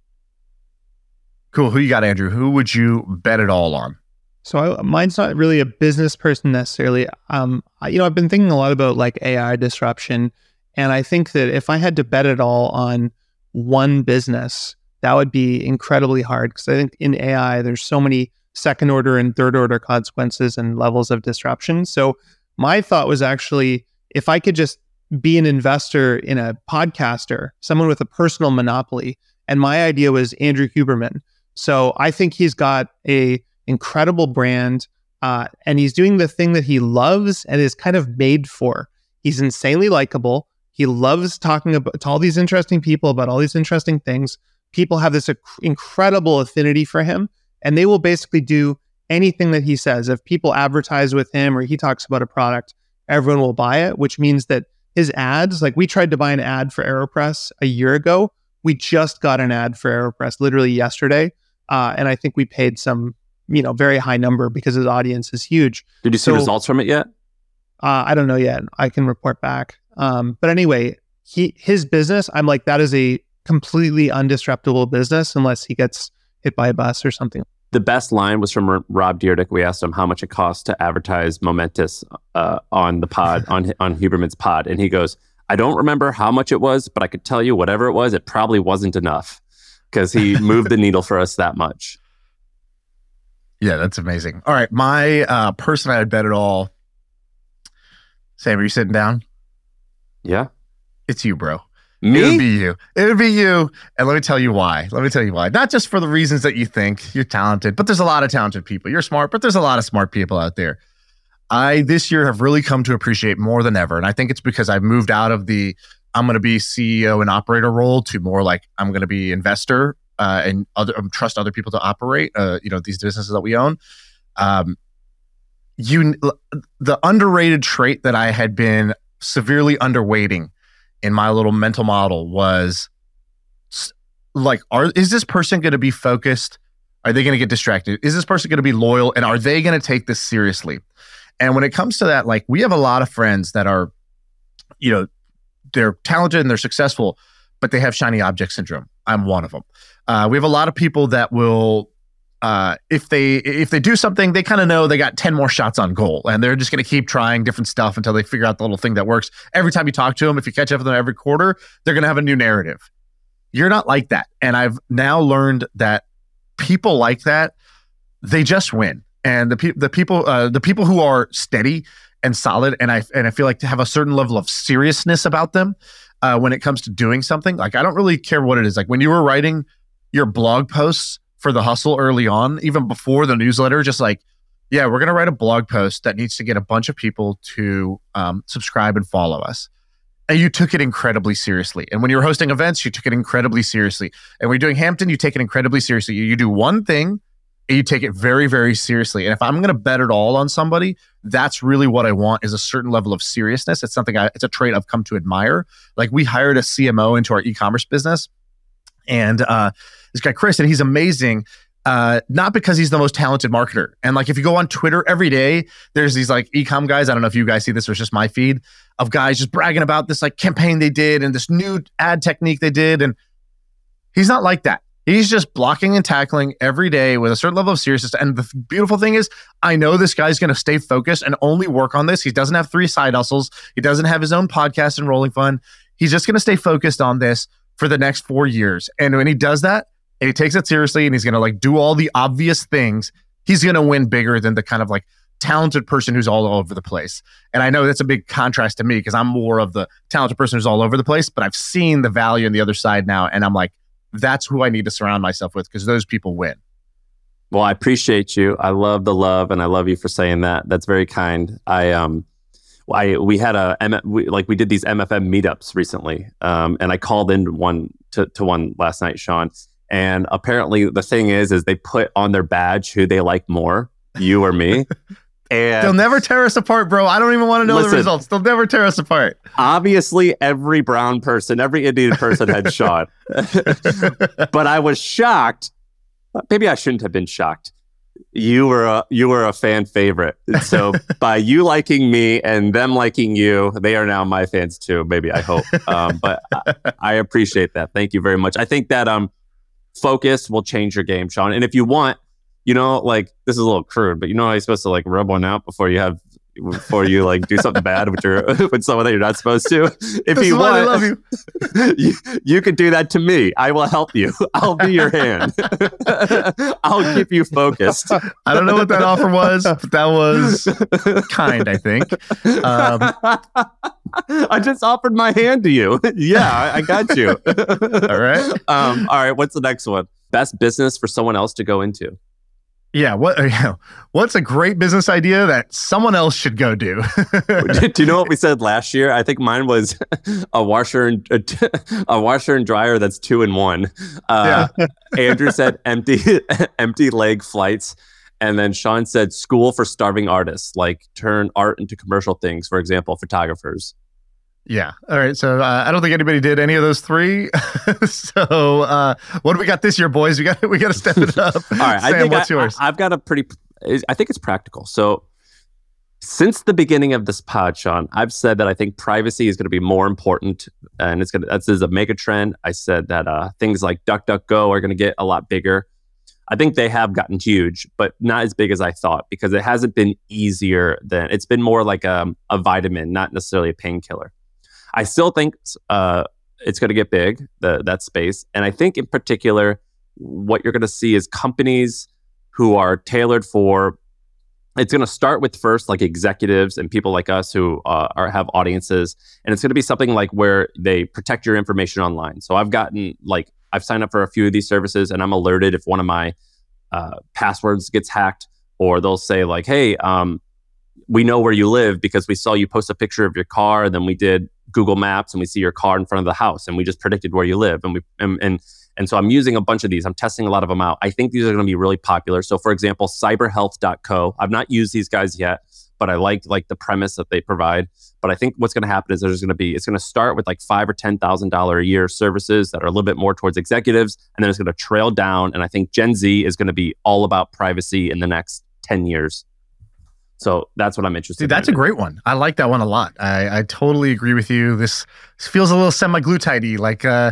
[SPEAKER 1] Cool. Who you got, Andrew? Who would you bet it all on?
[SPEAKER 4] So mine's not really a business person necessarily. I've been thinking a lot about like AI disruption, and I think that if I had to bet it all on one business, that would be incredibly hard because I think in AI, there's so many second order and third order consequences and levels of disruption. So my thought was actually, if I could just be an investor in a podcaster, someone with a personal monopoly, and my idea was Andrew Huberman. So I think he's got a incredible brand and he's doing the thing that he loves and is kind of made for. He's insanely likable. He loves talking about to all these interesting people about all these interesting things. People have this incredible affinity for him, and they will basically do anything that he says. If people advertise with him or he talks about a product, everyone will buy it, which means that his ads, like we tried to buy an ad for AeroPress a year ago. We just got an ad for AeroPress literally yesterday. And I think we paid some, very high number because his audience is huge.
[SPEAKER 3] Did you see results from it yet?
[SPEAKER 4] I don't know yet. I can report back. But anyway, his business, I'm like, that is a completely undisruptable business unless he gets hit by a bus or something.
[SPEAKER 3] The best line was from Rob Dyrdek. We asked him how much it costs to advertise Momentous on the pod, on Huberman's pod. And he goes, I don't remember how much it was, but I could tell you whatever it was, it probably wasn't enough because he moved the needle for us that much.
[SPEAKER 1] Yeah, that's amazing. All right, my person I'd bet it all. Sam, are you sitting down?
[SPEAKER 3] Yeah.
[SPEAKER 1] It's you, bro.
[SPEAKER 3] Me?
[SPEAKER 1] It would be you. It would be you. And let me tell you why. Not just for the reasons that you think you're talented, but there's a lot of talented people. You're smart, but there's a lot of smart people out there. I, this year, have really come to appreciate more than ever. And I think it's because I've moved out of the I'm going to be CEO and operator role to more like I'm going to be investor and trust other people to operate, these businesses that we own. The underrated trait that I had been severely underweighting in my little mental model was like, is this person going to be focused? Are they going to get distracted? Is this person going to be loyal? And are they going to take this seriously? And when it comes to that, like we have a lot of friends that are, they're talented and they're successful, but they have shiny object syndrome. I'm one of them. We have a lot of people that will if they do something, they kind of know they got 10 more shots on goal, and they're just going to keep trying different stuff until they figure out the little thing that works. Every time you talk to them, if you catch up with them every quarter, they're going to have a new narrative. You're not like that. And I've now learned that people like that, they just win. And the people who are steady and solid, and I feel like to have a certain level of seriousness about them when it comes to doing something. Like, I don't really care what it is. Like when you were writing your blog posts for The Hustle early on, even before the newsletter, just like, yeah, we're going to write a blog post that needs to get a bunch of people to subscribe and follow us. And you took it incredibly seriously. And when you were hosting events, you took it incredibly seriously. And when you're doing Hampton, you take it incredibly seriously. You do one thing and you take it very, very seriously. And if I'm going to bet it all on somebody, that's really what I want, is a certain level of seriousness. It's something it's a trait I've come to admire. Like, we hired a CMO into our e-commerce business, and this guy, Chris, and he's amazing. Not because he's the most talented marketer. And like, if you go on Twitter every day, there's these like e-com guys. I don't know if you guys see this or it's just my feed of guys just bragging about this like campaign they did and this new ad technique they did. And he's not like that. He's just blocking and tackling every day with a certain level of seriousness. And the beautiful thing is, I know this guy's going to stay focused and only work on this. He doesn't have 3 side hustles. He doesn't have his own podcast and Rolling Fund. He's just going to stay focused on this for the next 4 years. And when he does that, and he takes it seriously, and he's going to like do all the obvious things, he's going to win bigger than the kind of like talented person who's all over the place. And I know that's a big contrast to me, because I'm more of the talented person who's all over the place, but I've seen the value on the other side now. And I'm like, that's who I need to surround myself with, because those people win.
[SPEAKER 3] Well, I appreciate you. I love the love, and I love you for saying that. That's very kind. We did these MFM meetups recently, and I called in one to one last night, Sean. And apparently, the thing is they put on their badge who they like more, you or me. And
[SPEAKER 1] they'll never tear us apart, bro. I don't even want to know the results. They'll never tear us apart.
[SPEAKER 3] Obviously, every brown person, every Indian person had Sean. But I was shocked. Maybe I shouldn't have been shocked. You were a fan favorite. So by you liking me and them liking you, they are now my fans too. Maybe, I hope. But I appreciate that. Thank you very much. I think that focus will change your game, Sean. And if you want, like, this is a little crude, but how you're supposed to like rub one out before you like do something bad with someone that you're not supposed to. If you want, I love you. You could do that to me. I will help you. I'll be your hand. I'll keep you focused.
[SPEAKER 1] I don't know what that offer was, but that was kind, I think.
[SPEAKER 3] I just offered my hand to you. Yeah, I got you.
[SPEAKER 1] All right.
[SPEAKER 3] All right. What's the next one? Best business for someone else to go into.
[SPEAKER 1] Yeah, what's a great business idea that someone else should go do?
[SPEAKER 3] Do you know what we said last year? I think mine was a washer and dryer that's 2-in-1. Andrew said empty leg flights, and then Sean said school for starving artists, like turn art into commercial things. For example, photographers.
[SPEAKER 1] Yeah. All right. So I don't think anybody did any of those 3. So what do we got this year, boys? We got to step it up.
[SPEAKER 3] All right.
[SPEAKER 1] Sam, what's yours?
[SPEAKER 3] I've got I think it's practical. So since the beginning of this pod, Sean, I've said that I think privacy is going to be more important, and this is a mega trend. I said that things like DuckDuckGo are going to get a lot bigger. I think they have gotten huge, but not as big as I thought, because it hasn't been easier it's been more like a vitamin, not necessarily a painkiller. I still think it's going to get big, that space. And I think in particular, what you're going to see is companies who are tailored for, it's going to start with first like executives and people like us who have audiences. And it's going to be something like where they protect your information online. So I've signed up for a few of these services, and I'm alerted if one of my passwords gets hacked, or they'll say like, hey, we know where you live because we saw you post a picture of your car, and then we did Google Maps and we see your car in front of the house, and we just predicted where you live. And so I'm using a bunch of these. I'm testing a lot of them out. I think these are going to be really popular. So for example, cyberhealth.co. I've not used these guys yet, but I like the premise that they provide. But I think what's going to happen is it's going to start with like $5,000 or $10,000 a year services that are a little bit more towards executives, and then it's going to trail down. And I think Gen Z is going to be all about privacy in the next 10 years. So that's what I'm interested in.
[SPEAKER 1] Dude, that's a great one. I like that one a lot. I totally agree with you. This feels a little semi-glutide-y, like,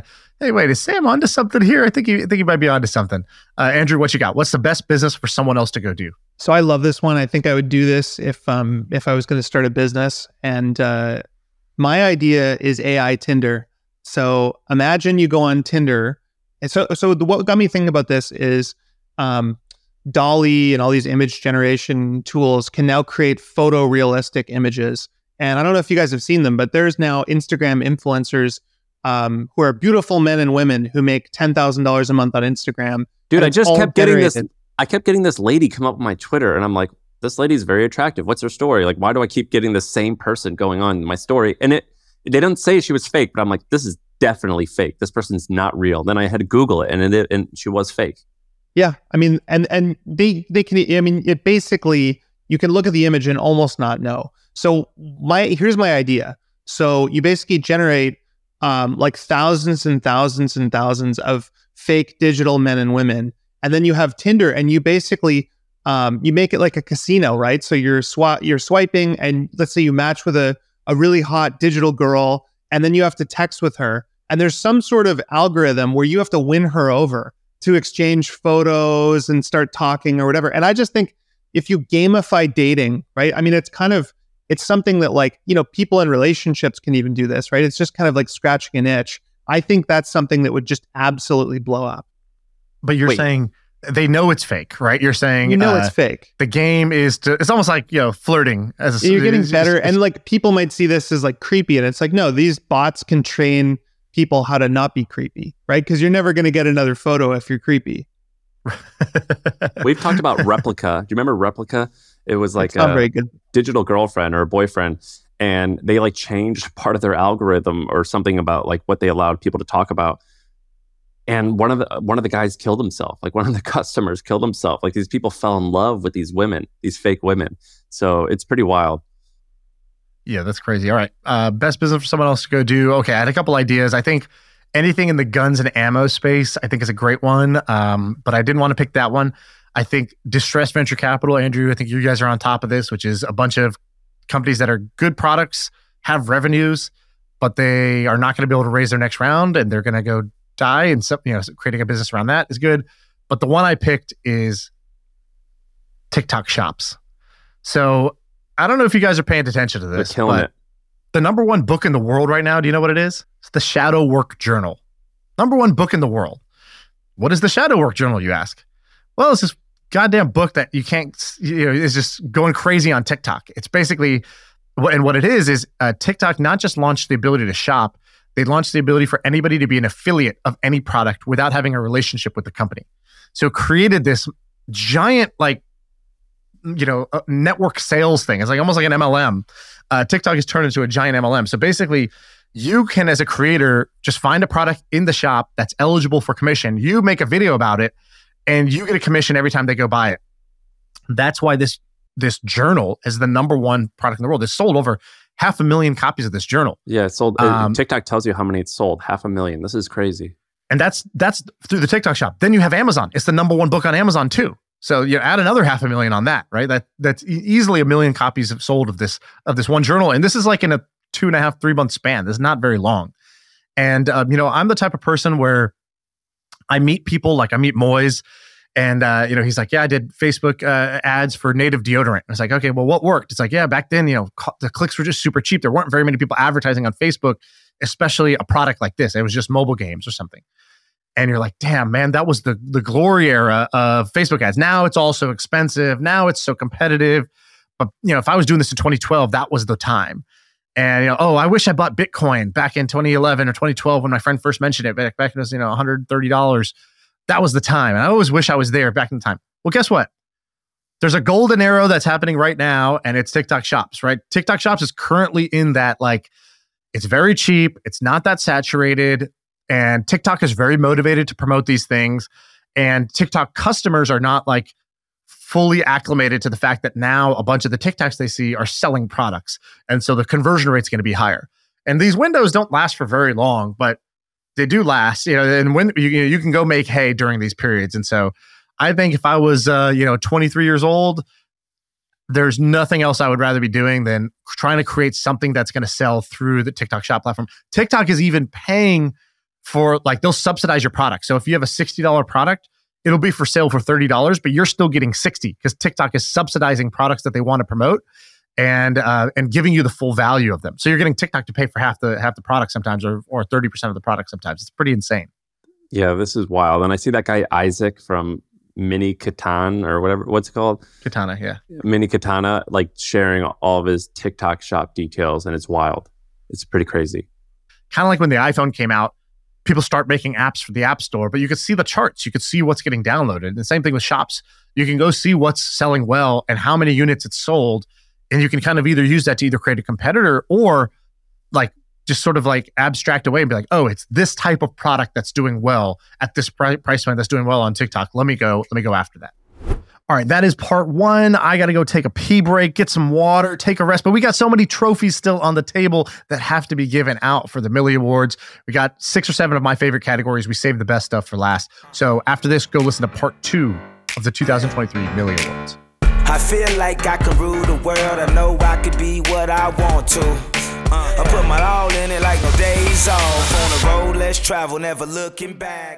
[SPEAKER 1] Hey, wait, is Sam onto something here? I think he might be onto something. Andrew, what you got? What's the best business for someone else to go do?
[SPEAKER 4] So I love this one. I think I would do this if I was going to start a business. And my idea is AI Tinder. So imagine you go on Tinder. And so what got me thinking about this is DALL-E and all these image generation tools can now create photorealistic images. And I don't know if you guys have seen them, but there's now Instagram influencers who are beautiful men and women who make $10,000 a month on Instagram.
[SPEAKER 3] Dude, I just kept getting this.
[SPEAKER 4] generated.
[SPEAKER 3] I kept getting this lady come up on my Twitter, and I'm like, this lady's very attractive. What's her story? Like, why do I keep getting the same person going on in my story? And they don't say she was fake, but I'm like, this is definitely fake. This person's not real. Then I had to Google it, and she was fake.
[SPEAKER 4] Yeah, I mean, and they can. I mean, it basically you can look at the image and almost not know. So here's my idea. So you basically generate like thousands and thousands and thousands of fake digital men and women, and then you have Tinder, and you basically you make it like a casino, right? So you're swiping, and let's say you match with a really hot digital girl, and then you have to text with her, and there's some sort of algorithm where you have to win her over to exchange photos and start talking or whatever. And I just think if you gamify dating, right? I mean, it's something that, like, you know, people in relationships can even do this, right? It's just kind of like scratching an itch. I think that's something that would just absolutely blow up.
[SPEAKER 1] But you're saying they know it's fake, right? You're saying
[SPEAKER 4] it's fake.
[SPEAKER 1] The game is it's almost like, you know, flirting
[SPEAKER 4] you're getting better. And like people might see this as like creepy, and it's like, no, these bots can train people how to not be creepy, right? Because you're never going to get another photo if you're creepy.
[SPEAKER 3] We've talked about Replica. Do you remember Replica? It was like a digital girlfriend or a boyfriend, and they like changed part of their algorithm or something about like what they allowed people to talk about. And one of the guys killed himself. Like one of the customers killed himself. Like these people fell in love with these women, these fake women. So it's pretty wild.
[SPEAKER 1] Yeah, that's crazy. All right. Best business for someone else to go do. Okay, I had a couple ideas. I think anything in the guns and ammo space, I think is a great one. But I didn't want to pick that one. I think distressed venture capital, Andrew, I think you guys are on top of this, which is a bunch of companies that are good products, have revenues, but they are not going to be able to raise their next round, and they're going to go die. And so, creating a business around that is good. But the one I picked is TikTok shops. So I don't know if you guys are paying attention to this.
[SPEAKER 3] They're killing it.
[SPEAKER 1] The number one book in the world right now, do you know what it is? It's the Shadow Work Journal. Number one book in the world. What is the Shadow Work Journal, you ask? Well, it's this goddamn book that you can't, is just going crazy on TikTok. It's basically, and what it is TikTok not just launched the ability to shop, they launched the ability for anybody to be an affiliate of any product without having a relationship with the company. So it created this giant, network sales thing. It's like almost like an MLM. TikTok has turned into a giant MLM. So basically, you can, as a creator, just find a product in the shop that's eligible for commission. You make a video about it, and you get a commission every time they go buy it. That's why this journal is the number one product in the world. It's sold over 500,000 copies of this journal.
[SPEAKER 3] Yeah, it's sold. TikTok tells you how many it's sold. 500,000. This is crazy.
[SPEAKER 1] And that's through the TikTok shop. Then you have Amazon. It's the number one book on Amazon too. So you add another 500,000 on that, right? That's easily 1 million copies have sold of this one journal. And this is like in a 2.5, 3 month span. This is not very long. And I'm the type of person where I meet people, like I meet Moise, and he's like, yeah, I did Facebook ads for Native deodorant. I was like, okay, well, what worked? It's like, yeah, back then, the clicks were just super cheap. There weren't very many people advertising on Facebook, especially a product like this. It was just mobile games or something. And you're like, damn, man, that was the glory era of Facebook ads. Now it's all so expensive. Now it's so competitive. But, if I was doing this in 2012, that was the time. And, I wish I bought Bitcoin back in 2011 or 2012 when my friend first mentioned it. Back when it was, $130. That was the time. And I always wish I was there back in the time. Well, guess what? There's a golden arrow that's happening right now, and it's TikTok shops, right? TikTok shops is currently in that, it's very cheap. It's not that saturated. And TikTok is very motivated to promote these things. And TikTok customers are not fully acclimated to the fact that now a bunch of the TikToks they see are selling products. And so the conversion rate's going to be higher. And these windows don't last for very long, but they do last, and when you can go make hay during these periods. And so I think if I was, 23 years old, there's nothing else I would rather be doing than trying to create something that's going to sell through the TikTok shop platform. TikTok is even paying for like, they'll subsidize your product. So if you have a $60 product, it'll be for sale for $30, but you're still getting 60 because TikTok is subsidizing products that they want to promote and giving you the full value of them. So you're getting TikTok to pay for half the product sometimes, or 30% of the product sometimes. It's pretty insane.
[SPEAKER 3] Yeah, this is wild. And I see that guy Isaac from Mini Katana or whatever, what's it called?
[SPEAKER 1] Katana, yeah.
[SPEAKER 3] Mini Katana, like sharing all of his TikTok shop details, and it's wild. It's pretty crazy.
[SPEAKER 1] Kind of like when the iPhone came out, people start making apps for the App Store, but you could see the charts. You could see what's getting downloaded. And the same thing with shops. You can go see what's selling well and how many units it's sold. And you can kind of either use that to either create a competitor or like just sort of like abstract away and be like, oh, it's this type of product that's doing well at this price point that's doing well on TikTok. Let me go after that. All right, that is part one. I got to go take a pee break, get some water, take a rest. But we got so many trophies still on the table that have to be given out for the Millie Awards. We got 6 or 7 of my favorite categories. We saved the best stuff for last. So after this, go listen to part 2 of the 2023 Millie Awards.
[SPEAKER 2] I feel like I can rule the world. I know I could be what I want to. I put my all in it like no days off. On the road, let's travel, never looking back.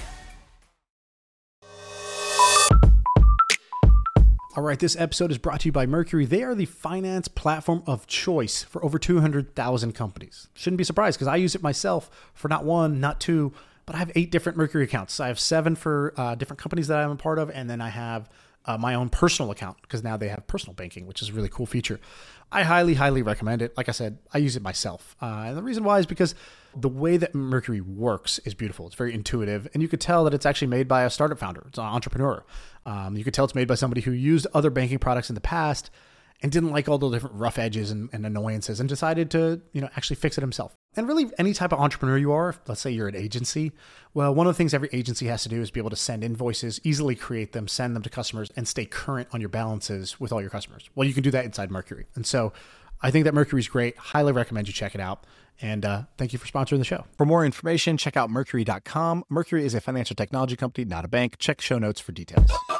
[SPEAKER 5] All right, this episode is brought to you by Mercury. They are the finance platform of choice for over 200,000 companies. Shouldn't be surprised because I use it myself for not 1, not 2, but I have 8 different Mercury accounts. I have 7 for different companies that I'm a part of, and then I have my own personal account because now they have personal banking, which is a really cool feature. I highly, highly recommend it. Like I said, I use it myself. And the reason why is because the way that Mercury works is beautiful. It's very intuitive. And you could tell that it's actually made by a startup founder. It's an entrepreneur. You could tell it's made by somebody who used other banking products in the past and didn't like all the different rough edges and annoyances and decided to, actually fix it himself. And really, any type of entrepreneur you are, let's say you're an agency, well, one of the things every agency has to do is be able to send invoices, easily create them, send them to customers, and stay current on your balances with all your customers. Well, you can do that inside Mercury. And so I think that Mercury is great. Highly recommend you check it out. And thank you for sponsoring the show.
[SPEAKER 6] For more information, check out Mercury.com. Mercury is a financial technology company, not a bank. Check show notes for details.